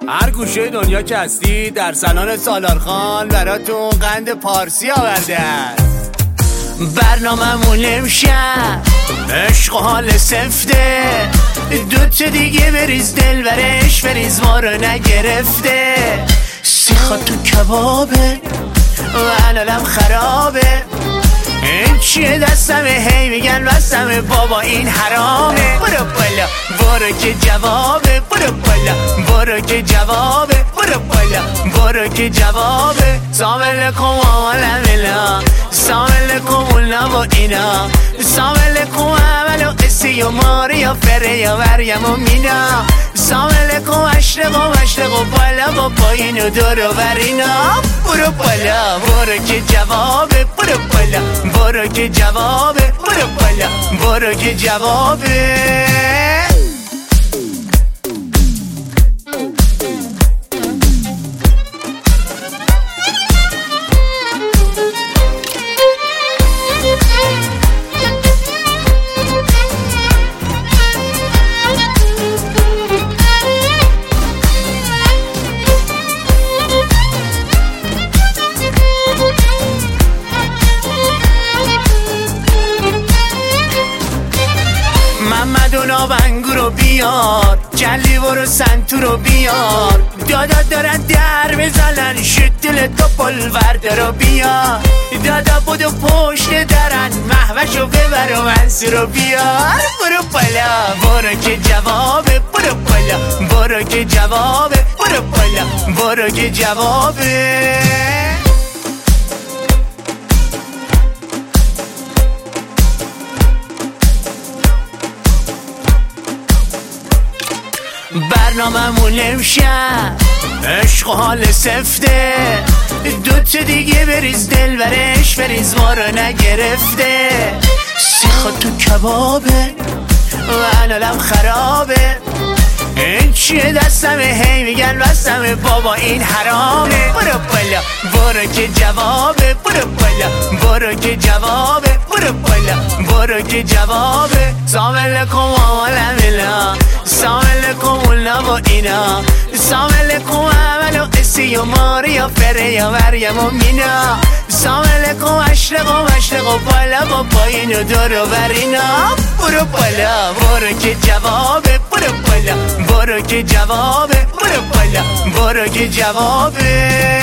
هر گوشه دنیا که هستی در سالن سالارخان براتون قند پارسی آورده است. برنامه‌مون امشب عشق و حال سفته، دوتا دیگه بریز دل برش بریز ما رو نگرفته. سیخا تو کبابه و حلالم خرابه، این چیه دستمه هی میگن بستمه بابا این حرامه. برو بالا برو که جوابه، برو بالا برو که جوابه، برو بالا برو که جوابه. سامل کم آمالم اینا، سامل کم اونا و اینا، سامل کم عمل و قصی و ماری و فره و وریم و مینا، سامل کم اشرق و مشرق و بالا و پایین و دور و برینا. برو بالا برو که جوابه، برو بالا برو که جوابه، برو بالا برو که جوابه. محمدونا بنگو رو بیار، جلی برو سنتو رو بیار، دادا دارن در بزنن شدل تو پلورده رو بیار، دادا بودو پشت درن محوشو ببر و منسو رو بیار. برو بالا برو که جوابه، برو بالا برو که جوابه، برو بالا برو که جوابه. برنامه‌مون امشب عشق و حال سفته، دوتا دیگه بریز دل برش بریز ما رو نگرفته. سیخا تو کبابه و حلالم خرابه، این چیه دستمه هی میگن بستمه بابا این حرامه. برو بالا برو که جوابه، برو بالا برو که جوابه، برو بالا برو که جوابه. سامل کم آمالم اینا، سامل کم اونا و اینا، سامل کم عمل و قصی و ماری و فره و وریم و مینا، سامل کم اشرق و مشرق و بالا و پایین و دور و برینا. برو بالا برو که جوابه، برو بالا برو که جوابه، برو بالا برو که جوابه.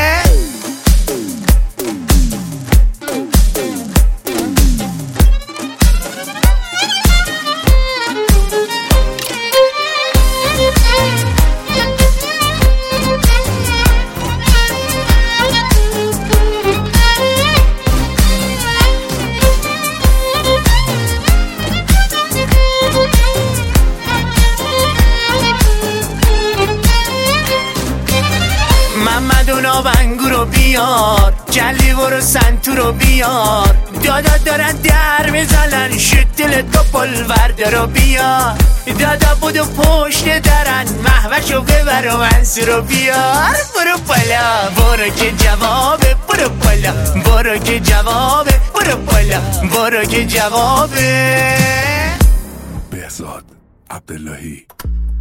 محمدونا بنگو رو بیار، جلی برو سنتو رو بیار، دادا دارن در بزنن شدل تو پلورده رو بیار، دادا بودو پشت درن محوشو ببر و منسو رو بیار. برو بالا برو که جوابه، برو بالا برو که جوابه، برو بالا برو که جوابه. بهزاد عبداللهی